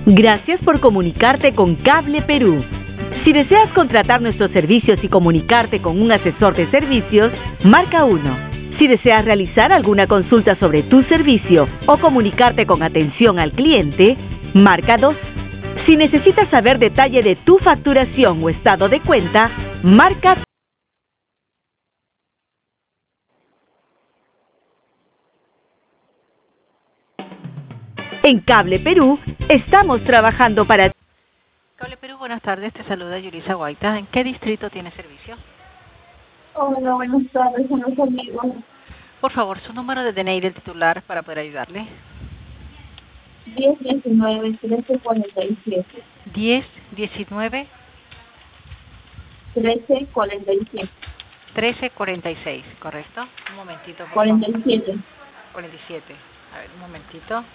Gracias por comunicarte con Cable Perú. Si deseas contratar nuestros servicios y comunicarte con un asesor de servicios, marca 1. Si deseas realizar alguna consulta sobre tu servicio o comunicarte con atención al cliente, marca 2. Si necesitas saber detalle de tu facturación o estado de cuenta, marca 3. En Cable Perú, estamos trabajando para ti. Cable Perú, buenas tardes. Te saluda Yulisa Guaita. ¿En qué distrito tiene servicio? Hola, buenas tardes, unos amigos. Por favor, su número de DNI del titular para poder ayudarle. 1019-1347. 1019 1347. 1346, ¿correcto? Un momentito, por favor. 47. 47. A ver, un momentito.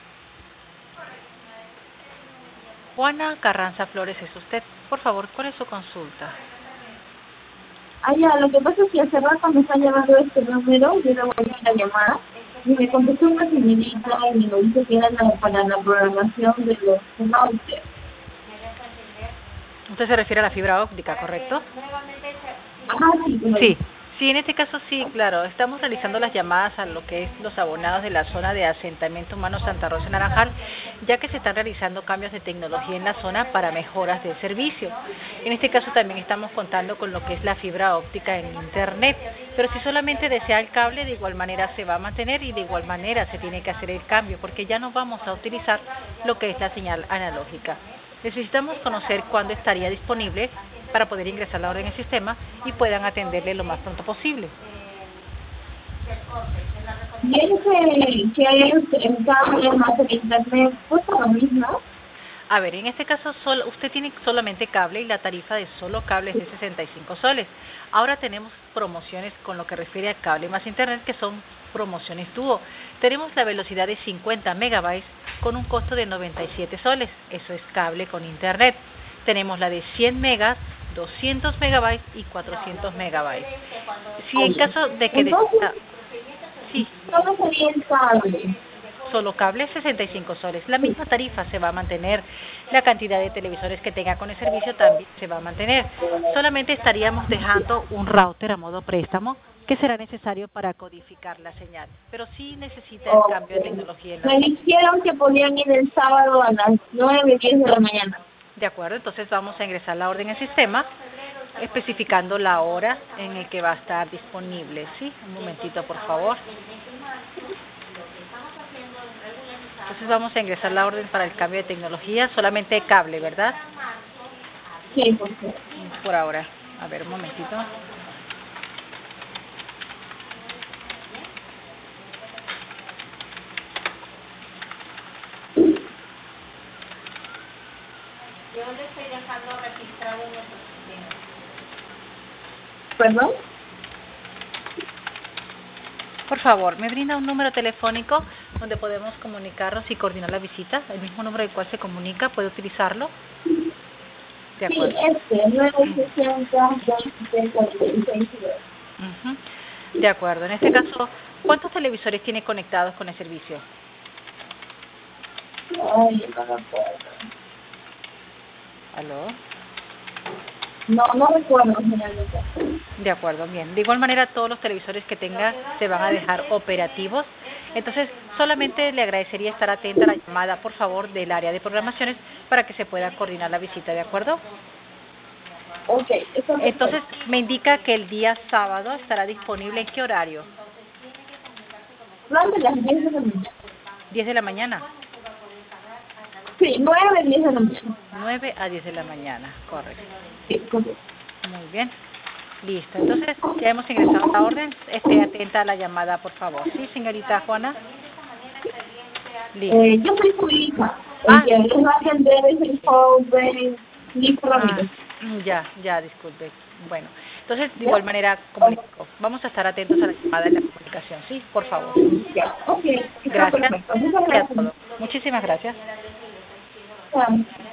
Juana Carranza Flores, ¿es usted? Por favor, ¿cuál es su consulta? Ya, lo que pasa es que hace rato me están llamando este número, yo le voy a la llamada, y me contestó una señorita y me dice que era para la programación de los routers. Usted se refiere a la fibra óptica, ¿correcto? Ajá, sí. Sí, en este caso sí, claro. Estamos realizando las llamadas a lo que es los abonados de la zona de asentamiento humano Santa Rosa de Naranjal, ya que se están realizando cambios de tecnología en la zona para mejoras del servicio. En este caso también estamos contando con lo que es la fibra óptica en Internet, pero si solamente desea el cable, de igual manera se va a mantener y de igual manera se tiene que hacer el cambio, porque ya no vamos a utilizar lo que es la señal analógica. Necesitamos conocer cuándo estaría disponible para poder ingresar la orden en el sistema y puedan atenderle lo más pronto posible. Y ese que hay en cable más en internet, pues lo mismo. A ver, en este caso usted tiene solamente cable y la tarifa de solo cable es de 65 soles. Ahora tenemos promociones con lo que refiere a cable más internet, que son promociones dúo. Tenemos la velocidad de 50 megabytes con un costo de 97 soles. Eso es cable con internet. Tenemos la de 100 megas, 200 megabytes y 400 megabytes. Si en caso de que... sí. ¿Cómo sería el cable? Solo cable 65 soles. La misma tarifa se va a mantener. La cantidad de televisores que tenga con el servicio también se va a mantener. Solamente estaríamos dejando un router a modo préstamo que será necesario para codificar la señal. Pero sí necesita el cambio de tecnología. Me dijeron que podían ir el sábado a las 9, 10 de la mañana. De acuerdo, entonces vamos a ingresar la orden al sistema, especificando la hora en el que va a estar disponible. ¿Sí? Un momentito, por favor. Entonces vamos a ingresar la orden para el cambio de tecnología, solamente cable, ¿verdad? Sí, por favor. Por ahora. A ver, un momentito. Yo le estoy dejando registrado en nuestro sistema. ¿Perdón? Por favor, ¿me brinda un número telefónico donde podemos comunicarnos y coordinar la visita? El mismo número del cual se comunica, ¿puede utilizarlo? De acuerdo. Sí, 960-276. De acuerdo. En este caso, ¿cuántos televisores tiene conectados con el servicio? Ay, no me acuerdo. ¿Aló? No recuerdo, señorita. De acuerdo, bien. De igual manera, todos los televisores que tenga se van a dejar operativos. Entonces, solamente le agradecería estar atenta a la llamada, por favor, del área de programaciones para que se pueda coordinar la visita, ¿de acuerdo? Ok. Entonces, me indica que el día sábado estará disponible. ¿En qué horario? ¿Dónde las 10 de la mañana? 10 de la mañana. Sí, 9, 10 de la mañana. 9 a 10 de la mañana, correcto. Sí, correcto. Muy bien. Listo. Entonces, ya hemos ingresado la orden. Esté atenta a la llamada, por favor. ¿Sí, señorita Juana? Listo. Yo soy su hija. El que les va a atender es el joven Nico Ramírez. Ya, disculpe. Bueno, entonces, de igual manera, comunico. Vamos a estar atentos a la llamada y la comunicación. ¿Sí? Por favor. Ya, ok. Gracias. Perfecto. Muchas gracias. Muchísimas gracias. Chao.